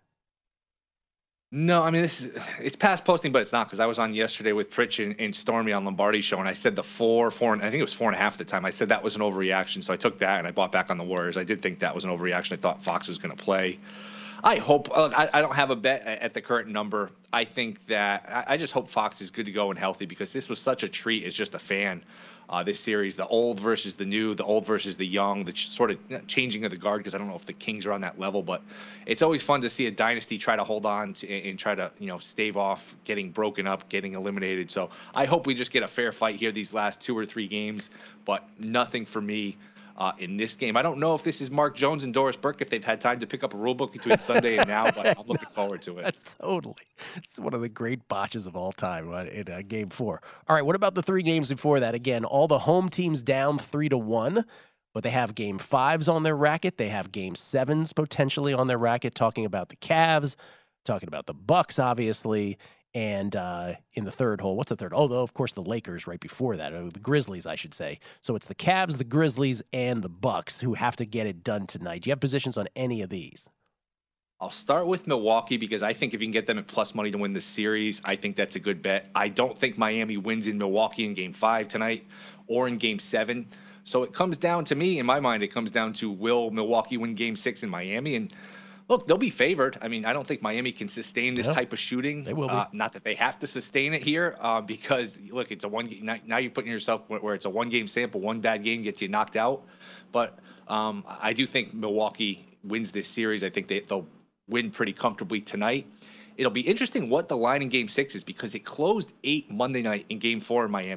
Speaker 7: No, I mean, this is, it's past posting, but it's not, because I was on yesterday with Pritch and, and Stormy on Lombardi show, and I said the four, four, and I think it was four and a half at the time. I said that was an overreaction, so I took that and I bought back on the Warriors. I did think that was an overreaction. I thought Fox was going to play. I hope, uh, I, I don't have a bet at the current number. I think that, I, I just hope Fox is good to go and healthy, because this was such a treat as just a fan. Uh, this series, the old versus the new, the old versus the young, the ch- sort of changing of the guard, because I don't know if the Kings are on that level, but it's always fun to see a dynasty try to hold on to, and, and try to, you know, stave off getting broken up, getting eliminated. So I hope we just get a fair fight here these last two or three games, but nothing for me uh, in this game. I don't know if this is Mark Jones and Doris Burke, if they've had time to pick up a rule book between Sunday and now, but I'm looking forward to it.
Speaker 4: Totally. It's one of the great botches of all time uh, in uh, game four. All right, what about the three games before that? Again, all the home teams down three to one, but they have game fives on their racket. They have game sevens potentially on their racket, talking about the Cavs, talking about the Bucks, obviously, and uh, in the third hole, what's the third? Oh, though, of course, the Lakers right before that, or the Grizzlies, I should say. So it's the Cavs, the Grizzlies, and the Bucks who have to get it done tonight. Do you have positions on any of these?
Speaker 7: I'll start with Milwaukee, because I think if you can get them at plus money to win this series, I think that's a good bet. I don't think Miami wins in Milwaukee in game five tonight or in game seven. So it comes down to me, in my mind, it comes down to, will Milwaukee win game six in Miami? And look, they'll be favored. I mean, I don't think Miami can sustain this
Speaker 4: Yeah,
Speaker 7: type of shooting.
Speaker 4: they will be.
Speaker 7: Uh, not that they have to sustain it here, uh, because look, it's a one. Now, now you're putting yourself where, where it's a one-game sample. One bad game gets you knocked out. But um, I do think Milwaukee wins this series. I think they, they'll win pretty comfortably tonight. It'll be interesting what the line in game six is, because it closed eight Monday night in game four in Miami.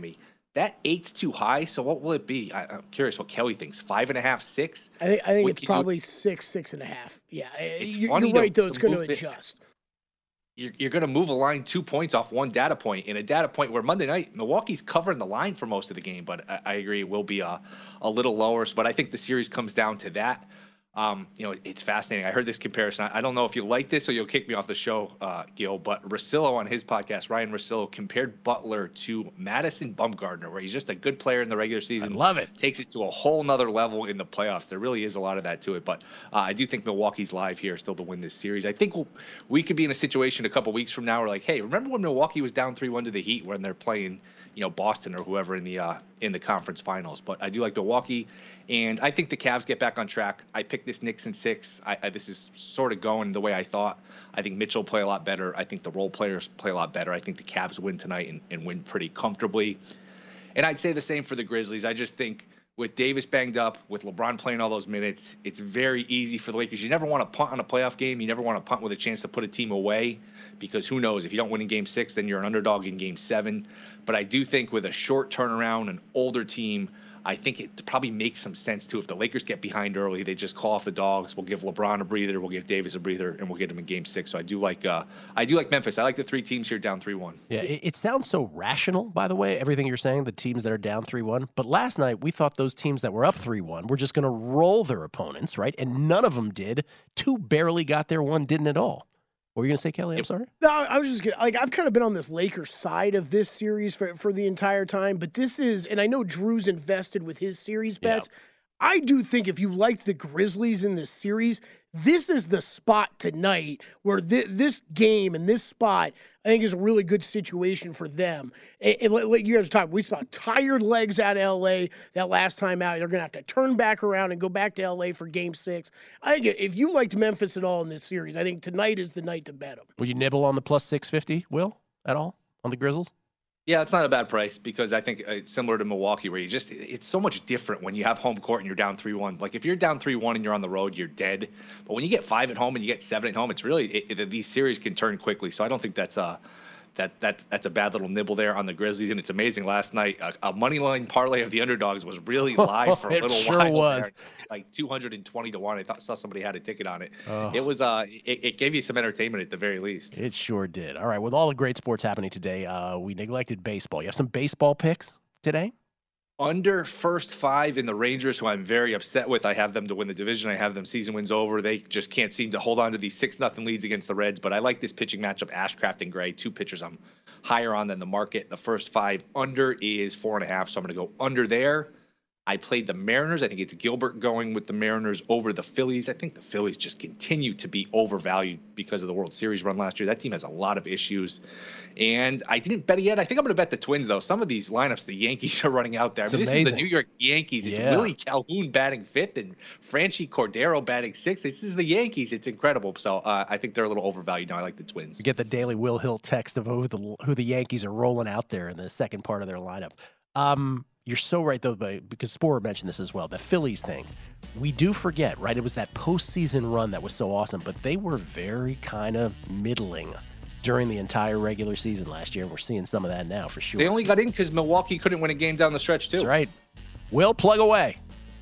Speaker 7: That eight's too high. So what will it be? I, I'm curious what Kelly thinks. Five and a half, six?
Speaker 5: I think I think
Speaker 7: What
Speaker 5: it's
Speaker 7: you-
Speaker 5: probably six, six and a half. Yeah,
Speaker 7: It's
Speaker 5: you,
Speaker 7: funny
Speaker 5: you're
Speaker 7: to-
Speaker 5: right though.
Speaker 7: to
Speaker 5: It's going to
Speaker 7: move it-
Speaker 5: adjust.
Speaker 7: You're, you're going to move a line two points off one data point in a data point where Monday night Milwaukee's covering the line for most of the game, but I, I agree it will be a, a little lower. But I think the series comes down to that. Um, you know, it's fascinating. I heard this comparison. I, I don't know if you like this or you'll kick me off the show, uh, Gil, but Russillo on his podcast, Ryan Russillo, compared Butler to Madison Bumgarner, where he's just a good player in the regular season.
Speaker 4: I love it.
Speaker 7: Takes it to a whole nother level in the playoffs. There really is a lot of that to it. But uh, I do think Milwaukee's live here still to win this series. I think we'll, we could be in a situation a couple weeks from now where like, hey, remember when Milwaukee was down three one to the Heat when they're playing, you know, Boston or whoever in the uh, in the conference finals. But I do like Milwaukee. And I think the Cavs get back on track. I picked this Knicks in six. I, I, this is sort of going the way I thought. I think Mitchell play a lot better. I think the role players play a lot better. I think the Cavs win tonight and, and win pretty comfortably. And I'd say the same for the Grizzlies. I just think with Davis banged up, with LeBron playing all those minutes, it's very easy for the Lakers. You never want to punt on a playoff game. You never want to punt with a chance to put a team away because who knows? If you don't win in game six, then you're an underdog in game seven. But I do think with a short turnaround, an older team, I think it probably makes some sense, too. If the Lakers get behind early, they just call off the dogs. We'll give LeBron a breather. We'll give Davis a breather, and we'll get him in game six. So I do like uh, I do like Memphis. I like the three teams here down three one.
Speaker 4: Yeah, it, it sounds so rational, by the way, everything you're saying, the teams that are down three one. But last night, we thought those teams that were up three one were just going to roll their opponents, right? And none of them did. Two barely got there, one didn't at all. What were you going to say, Kelly? I'm sorry?
Speaker 5: No, I was just gonna, like I've kind of been on this Lakers side of this series for, for the entire time, but this is, and I know Drew's invested with his series bets.
Speaker 4: Yeah.
Speaker 5: I do think if you like the Grizzlies in this series, this is the spot tonight where th- this game and this spot, I think, is a really good situation for them. And, and like you guys were talking, we saw tired legs out of L A that last time out. They're going to have to turn back around and go back to L A for game six. I think if you liked Memphis at all in this series, I think tonight is the night to bet them.
Speaker 4: Will you nibble on the plus six fifty, Will, at all on the Grizzlies?
Speaker 7: Yeah, it's not a bad price because I think it's similar to Milwaukee where you just, it's so much different when you have home court and you're down three one. Like if you're down three one and you're on the road, you're dead. But when you get five at home and you get seven at home, it's really, it, it, these series can turn quickly. So I don't think that's a, that, that, that's a bad little nibble there on the Grizzlies. And it's amazing. Last night, a, a money line parlay of the underdogs was really live for a
Speaker 4: It
Speaker 7: little
Speaker 4: sure
Speaker 7: while.
Speaker 4: was.
Speaker 7: There. Like two hundred twenty to one. I thought saw somebody had a ticket on it.
Speaker 4: Oh.
Speaker 7: It was, uh, it, it gave you some entertainment at the very least.
Speaker 4: It sure did. All right, with all the great sports happening today, uh, we neglected baseball. You have some baseball picks today?
Speaker 7: Under first five in the Rangers, who I'm very upset with. I have them to win the division. I have them season wins over. They just can't seem to hold on to these six nothing leads against the Reds. But I like this pitching matchup, Ashcraft and Gray, two pitchers I'm higher on than the market. The first five under is four and a half, so I'm going to go under there. I played the Mariners. I think it's Gilbert going with the Mariners over the Phillies. I think the Phillies just continue to be overvalued because of the World Series run last year. That team has a lot of issues. And I didn't bet it yet. I think I'm going to bet the Twins, though. Some of these lineups the Yankees are running out there.
Speaker 4: It's
Speaker 7: I mean, this
Speaker 4: amazing.
Speaker 7: is the New York Yankees. It's
Speaker 4: Yeah.
Speaker 7: Willie Calhoun batting fifth and Franchi Cordero batting sixth. This is the Yankees. It's incredible. So uh, I think they're a little overvalued now. I like the Twins.
Speaker 4: You get the daily Will Hill text of who the, who the Yankees are rolling out there in the second part of their lineup. Um, you're so right, though, because Sporer mentioned this as well, the Phillies thing. We do forget, right? It was that postseason run that was so awesome, but they were very kind of middling during the entire regular season last year. We're seeing some of that now for sure.
Speaker 7: They only got in because Milwaukee couldn't win a game down the stretch, too.
Speaker 4: That's right. Will, plug away.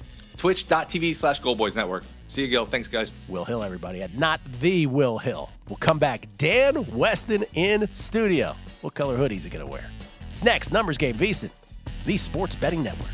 Speaker 7: Twitch.tv slash Goldboys Network. See you, Gil. Thanks, guys.
Speaker 4: Will Hill, everybody, and not the Will Hill. We'll come back. Dan Weston in studio. What color hoodie is he going to wear? It's next. Numbers Game, VSiN, the Sports Betting Network.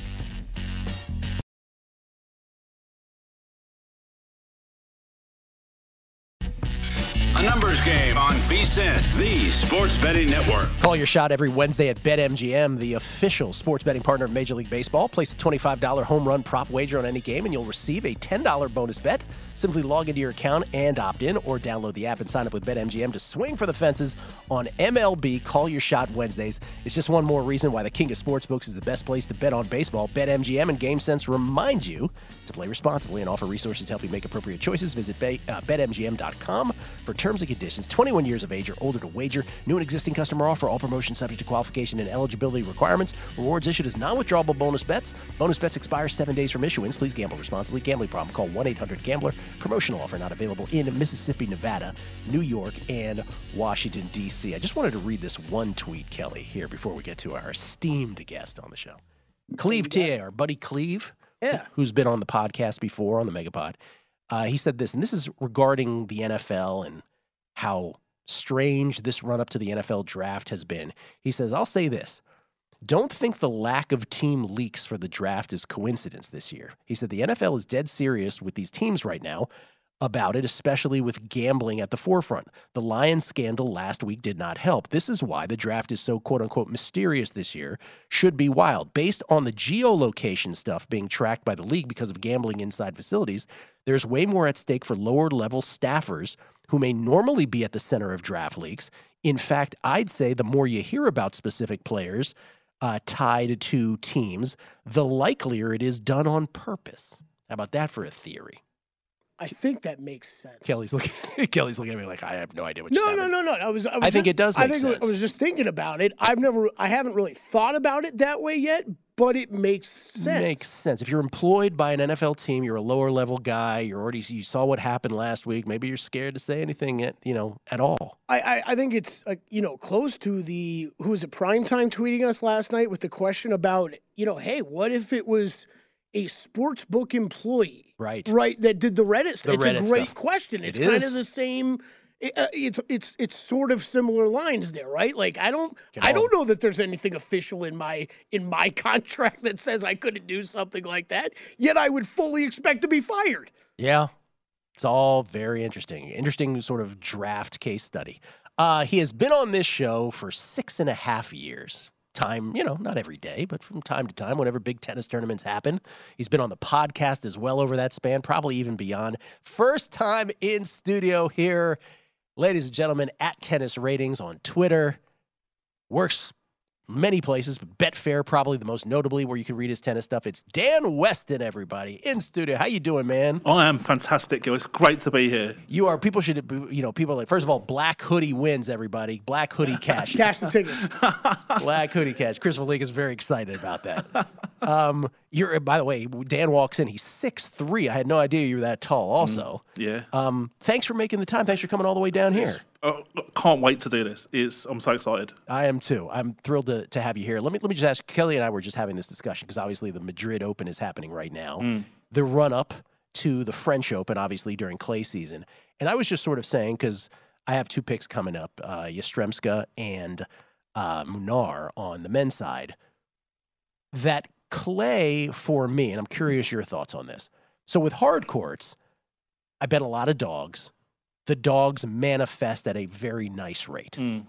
Speaker 3: A numbers game on VSiN, the Sports Betting Network.
Speaker 4: Call your shot every Wednesday at BetMGM, the official sports betting partner of Major League Baseball. Place a twenty-five dollars home run prop wager on any game, and you'll receive a ten dollars bonus bet. Simply log into your account and opt in, or download the app and sign up with BetMGM to swing for the fences on M L B Call Your Shot Wednesdays. It's just one more reason why the king of sportsbooks is the best place to bet on baseball. BetMGM and GameSense remind you to play responsibly and offer resources to help you make appropriate choices. Visit bet, uh, bet M G M dot com for terms terms and conditions. twenty-one years of age or older to wager. New and existing customer offer. All promotions subject to qualification and eligibility requirements. Rewards issued as non-withdrawable bonus bets. Bonus bets expire seven days from issuance. Please gamble responsibly. Gambling problem? Call one eight hundred gambler. Promotional offer not available in Mississippi, Nevada, New York, and Washington, D C. I just wanted to read this one tweet, Kelly, here before we get to our esteemed guest on the show. Cleve T A, our buddy Cleve,
Speaker 5: Yeah.
Speaker 4: who's been on the podcast before, on the Megapod. Uh, he said this, and this is regarding the N F L and how strange this run-up to the N F L draft has been. He says, I'll say this. Don't think the lack of team leaks for the draft is coincidence this year. He said the N F L is dead serious with these teams right now about it, especially with gambling at the forefront. The Lions scandal last week did not help. This is why the draft is so quote-unquote mysterious this year. Should be wild. Based on the geolocation stuff being tracked by the league because of gambling inside facilities, there's way more at stake for lower-level staffers who may normally be at the center of draft leaks. In fact, I'd say the more you hear about specific players uh, tied to teams, the likelier it is done on purpose. How about that for a theory?
Speaker 5: I think that makes sense.
Speaker 4: Kelly's looking. Kelly's looking at me like I have no idea what.
Speaker 5: No,
Speaker 4: you're
Speaker 5: no,
Speaker 4: saying.
Speaker 5: no, no. I was. I, was
Speaker 4: I think
Speaker 5: just,
Speaker 4: it does
Speaker 5: I
Speaker 4: make
Speaker 5: think
Speaker 4: sense.
Speaker 5: I was just thinking about it. I've never. I haven't really thought about it that way yet, but it makes sense.
Speaker 4: Makes sense. If you're employed by an N F L team, you're a lower level guy. You're already. You saw what happened last week. Maybe you're scared to say anything at you know at all.
Speaker 5: I, I, I think it's uh, you know close to the who was it Primetime tweeting us last night with the question about you know hey, what if it was a sports book employee,
Speaker 4: Right.
Speaker 5: right, that did the Reddit stuff?
Speaker 4: The
Speaker 5: It's
Speaker 4: Reddit
Speaker 5: a great
Speaker 4: stuff.
Speaker 5: question. It's
Speaker 4: It
Speaker 5: kind
Speaker 4: is.
Speaker 5: of the same. It, uh, it's it's it's sort of similar lines there, right? Like I don't
Speaker 4: Can
Speaker 5: I
Speaker 4: all-
Speaker 5: don't know that there's anything official in my in my contract that says I couldn't do something like that. Yet I would fully expect to be fired.
Speaker 4: Yeah, it's all very interesting. Interesting sort of draft case study. Uh, he has been on this show for six and a half years. Time, you know, not every day, but from time to time, whenever big tennis tournaments happen. He's been on the podcast as well over that span, probably even beyond. First time in studio here, ladies and gentlemen, at Tennis Ratings on Twitter. Works many places, but Betfair probably the most notably where you can read his tennis stuff. It's Dan Weston, everybody, in studio. How you doing, man?
Speaker 8: I am fantastic, Gil. It's great to be here.
Speaker 4: You are, people should, you know, people are like, first of all, Black Hoodie wins, everybody. Black Hoodie cash.
Speaker 5: Cash the tickets.
Speaker 4: Black Hoodie cash. Chris Valiga is very excited about that. Um, you're, by the way, Dan walks in. He's six three. I had no idea you were that tall also.
Speaker 8: Yeah.
Speaker 4: Um, thanks for making the time. Thanks for coming all the way down here.
Speaker 8: Oh, can't wait to do this. It's, I'm so excited.
Speaker 4: I am too. I'm thrilled to, to have you here. Let me let me just ask. Kelly and I were just having this discussion because obviously the Madrid Open is happening right now. The run up to the French Open, obviously during clay season, and I was just sort of saying because I have two picks coming up: uh, Yastremska and uh, Munar on the men's side. That clay for me, and I'm curious your thoughts on this. So with hard courts, I bet a lot of dogs. The dogs manifest at a very nice rate.
Speaker 8: Mm.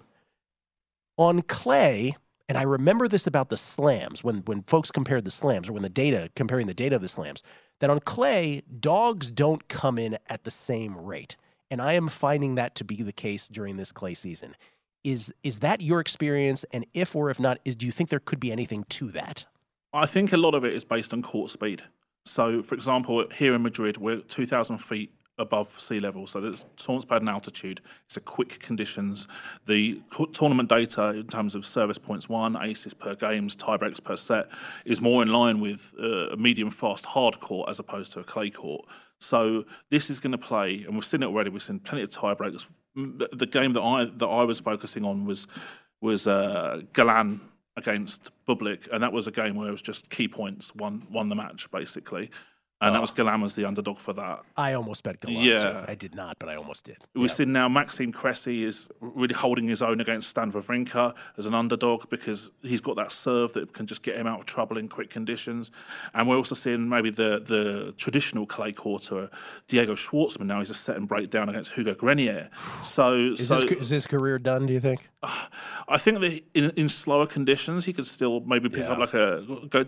Speaker 4: On clay, and I remember this about the slams, when, when folks compared the slams, or when the data, comparing the data of the slams, that on clay, dogs don't come in at the same rate. And I am finding that to be the case during this clay season. Is is that your experience? And if or if not, is do you think there could be anything to that?
Speaker 8: I think a lot of it is based on court speed. So, for example, here in Madrid, we're two thousand feet above sea level, so there's tournaments played in altitude. It's a quick conditions. The co- tournament data in terms of service points won, aces per games, tiebreaks per set is more in line with uh, a medium fast hard court as opposed to a clay court. So this is going to play, and we've seen it already. We've seen plenty of tiebreaks. The game that I that I was focusing on was was uh, Galan against Bublik, and that was a game where it was just key points won won the match basically. And that was Galan was the underdog for that.
Speaker 4: I almost bet Galan.
Speaker 8: Yeah.
Speaker 4: too. I did not, but I almost did.
Speaker 8: We've seen now Maxime Cressy is really holding his own against Stan Wawrinka as an underdog because he's got that serve that can just get him out of trouble in quick conditions. And we're also seeing maybe the the traditional clay quarter, Diego Schwartzman now. He's a set and break down against Hugo Grenier. So,
Speaker 4: Is,
Speaker 8: so
Speaker 4: his, is his career done, do you think?
Speaker 8: I think that in, in slower conditions, he could still maybe pick
Speaker 4: Yeah.
Speaker 8: up like a go to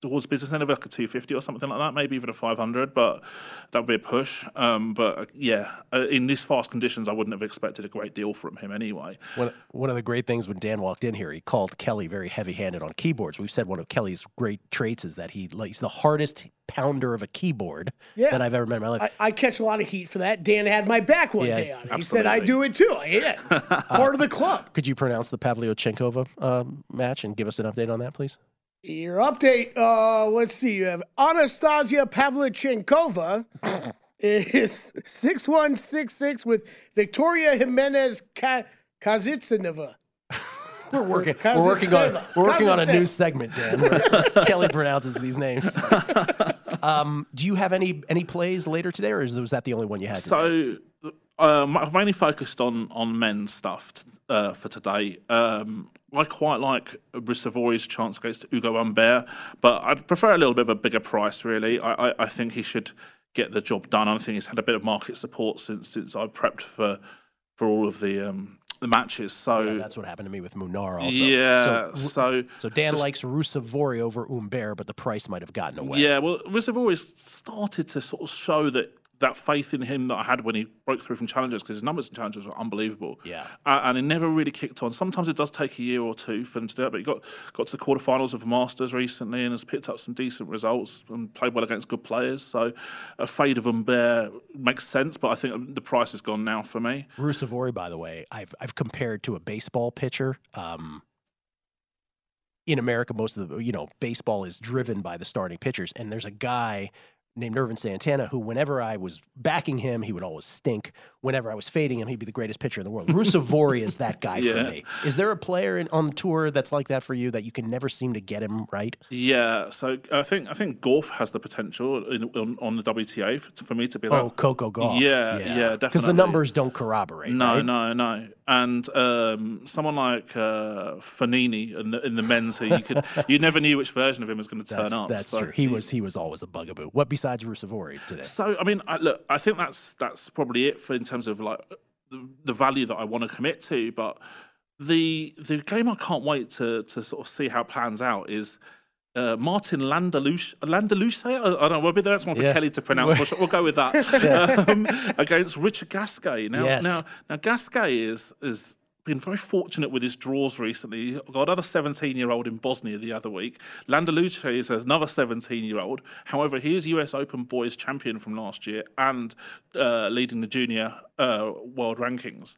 Speaker 8: towards business end of like a two fifty or something like that, maybe even a five hundred, but that would be a push. Um, but yeah, uh, in these fast conditions, I wouldn't have expected a great deal from him anyway.
Speaker 4: One, one of the great things when Dan walked in here, he called Kelly very heavy-handed on keyboards. We've said one of Kelly's great traits is that he he's the hardest pounder of a keyboard
Speaker 5: Yeah.
Speaker 4: that I've ever met in my life.
Speaker 5: I, I catch a lot of heat for that. Dan had my back one
Speaker 4: Yeah,
Speaker 5: day on it. He
Speaker 8: absolutely.
Speaker 5: said I do it too. Yeah, part of the club.
Speaker 4: Could you pronounce the Pavlyuchenkova um, match and give us an update on that, please?
Speaker 5: Your update. Uh, let's see. You have Anastasia Pavlyuchenkova is six one six six with Victoria Jimenez Kazitsinova.
Speaker 4: We're working. We're working on. We're working on a new segment, Dan. where Kelly pronounces these names. Um, do you have any any plays later today, or is, was that the only one you had? Today?
Speaker 8: So um, I've mainly focused on on men's stuff t- uh, for today. Um, I quite like Risavori's chance against Ugo Humbert, but I'd prefer a little bit of a bigger price. Really, I, I, I think he should get the job done. I think he's had a bit of market support since since I prepped for for all of the. Um, The matches, so
Speaker 4: yeah, that's what happened to me with Munar also.
Speaker 8: Yeah,
Speaker 4: so
Speaker 8: so
Speaker 4: so Dan
Speaker 8: just,
Speaker 4: likes Rusevori over Humbert, but the price might have gotten away.
Speaker 8: Yeah, well, Risavori started to sort of show that that faith in him that I had when he broke through from challengers, because his numbers in challengers were unbelievable.
Speaker 4: Yeah,
Speaker 8: uh, and it never really kicked on. Sometimes it does take a year or two for him to do it, but he got got to the quarterfinals of the Masters recently and has picked up some decent results and played well against good players. So a fade of Humbert makes sense, but I think the price has gone now for me.
Speaker 4: Rusevori, by the way, I've I've compared to a baseball pitcher. Um, in America, most of the you know baseball is driven by the starting pitchers, and there's a guy named Irvin Santana, who whenever I was backing him, he would always stink. Whenever I was fading him, he'd be the greatest pitcher in the world. Rusevori is that guy
Speaker 8: yeah.
Speaker 4: for me. Is there a player in, on the tour that's like that for you, that you can never seem to get him right?
Speaker 8: Yeah, so I think I think Golf has the potential in, on, on the W T A for, for me to be like,
Speaker 4: oh, Coco Golf.
Speaker 8: Yeah, yeah, yeah definitely.
Speaker 4: Because the numbers don't corroborate.
Speaker 8: No,
Speaker 4: right?
Speaker 8: no, no. And um, someone like uh, Fanini in the, in the men's, who you could you never knew which version of him was going to turn
Speaker 4: that's,
Speaker 8: up.
Speaker 4: That's
Speaker 8: so
Speaker 4: true. He was he was always a bugaboo. What besides Rusevori today?
Speaker 8: So I mean, I, look, I think that's that's probably it for in terms of like the, the value that I want to commit to. But the the game I can't wait to to sort of see how it plans out is. Uh, Martin Landaluce, Landaluce, I, I don't know, maybe that's one for
Speaker 4: yeah.
Speaker 8: Kelly to pronounce. We'll, we'll go with that. yeah. um, against Richard Gasquet. Now,
Speaker 4: yes.
Speaker 8: now, now, Gasquet is is been very fortunate with his draws recently. He got another seventeen-year-old in Bosnia the other week. Landaluce is another seventeen-year-old. However, he is U S Open Boys champion from last year and uh, leading the junior uh, world rankings.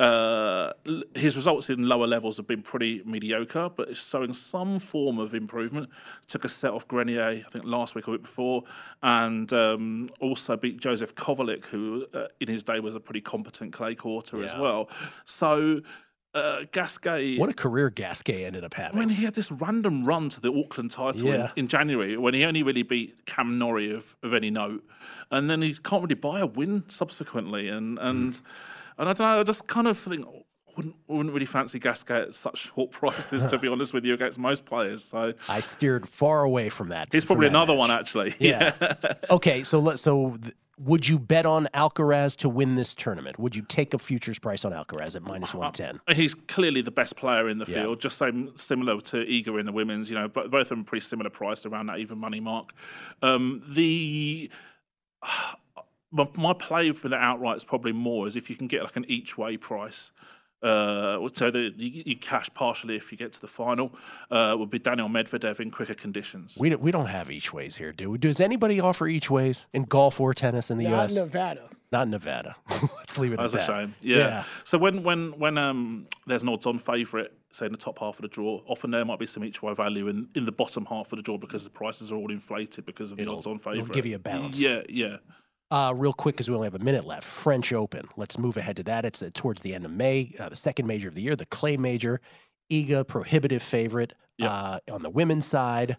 Speaker 8: Uh, his results in lower levels have been pretty mediocre, but it's showing some form of improvement. Took a set off Grenier, I think, last week or week before, and um, also beat Joseph Kovalik, who uh, in his day was a pretty competent clay courter yeah. as well. So uh, Gasquet...
Speaker 4: What a career Gasquet ended up having.
Speaker 8: I mean, he had this random run to the Auckland title
Speaker 4: yeah.
Speaker 8: in, in January when he only really beat Cam Norrie of, of any note. And then he can't really buy a win subsequently. And and, mm. and I don't know, I just kind of think... Wouldn't, wouldn't really fancy Gasquet at such short prices, to be honest with you, against most players. So
Speaker 4: I steered far away from that.
Speaker 8: He's probably
Speaker 4: that
Speaker 8: another
Speaker 4: match.
Speaker 8: one, actually.
Speaker 4: Yeah. okay, so let so th- would you bet on Alcaraz to win this tournament? Would you take a futures price on Alcaraz at minus one ten?
Speaker 8: He's clearly the best player in the
Speaker 4: yeah.
Speaker 8: field, just same similar to Iga in the women's. You know, but both of them pretty similar priced around that even money mark. Um, the uh, my, my play for the outright is probably more is if you can get like an each way price. Uh, so that you, you cash partially if you get to the final, uh, would be Daniel Medvedev in quicker conditions.
Speaker 4: We don't, we don't have each ways here, do we? Does anybody offer each ways in golf or tennis in the
Speaker 5: Not
Speaker 4: U S?
Speaker 5: Not Nevada.
Speaker 4: Not Nevada. Let's leave it
Speaker 8: That's
Speaker 4: at that.
Speaker 8: That's a shame. Yeah.
Speaker 4: yeah.
Speaker 8: So when when when um, there's an odds-on favourite, say in the top half of the draw, often there might be some each way value in, in the bottom half of the draw because the prices are all inflated because of the
Speaker 4: it'll,
Speaker 8: odds-on favourite.
Speaker 4: It'll give you a bounce.
Speaker 8: Yeah, yeah.
Speaker 4: Uh, real quick, because we only have a minute left. French Open. Let's move ahead to that. It's uh, towards the end of May, uh, the second major of the year, the clay major. Iga, prohibitive favorite yep. uh, on the women's side.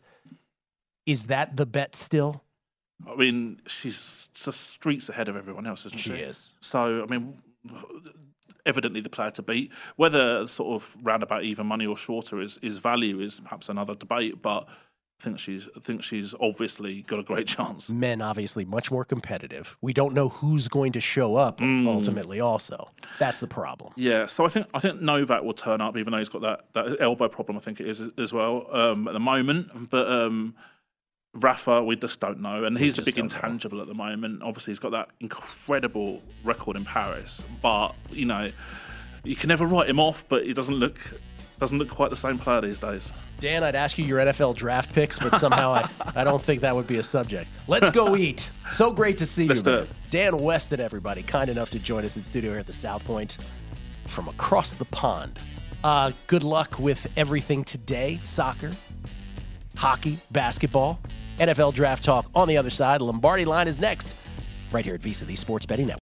Speaker 4: Is that the bet still?
Speaker 8: I mean, she's just streets ahead of everyone else, isn't she?
Speaker 4: She is.
Speaker 8: So, I mean, evidently the player to beat. Whether sort of roundabout even money or shorter is, is value is perhaps another debate, but I think she's I think she's obviously got a great chance.
Speaker 4: Men obviously much more competitive. We don't know who's going to show up mm. ultimately also. That's the problem.
Speaker 8: Yeah, so I think I think Novak will turn up, even though he's got that, that elbow problem, I think it is as well, um, at the moment. But um, Rafa, we just don't know. And he's the big
Speaker 4: don't know.
Speaker 8: intangible at the moment. Obviously, he's got that incredible record in Paris. But, you know, you can never write him off, but he doesn't look doesn't look quite the same player these days.
Speaker 4: Dan, I'd ask you your N F L draft picks, but somehow I, I don't think that would be a subject. Let's go eat. So great to see
Speaker 8: Let's
Speaker 4: you,
Speaker 8: do
Speaker 4: man.
Speaker 8: it.
Speaker 4: Dan Weston, everybody, kind enough to join us in studio here at the South Point from across the pond. Uh, good luck with everything today. Soccer, hockey, basketball, N F L draft talk on the other side. Lombardi Line is next, right here at VSiN, the Sports Betting Network.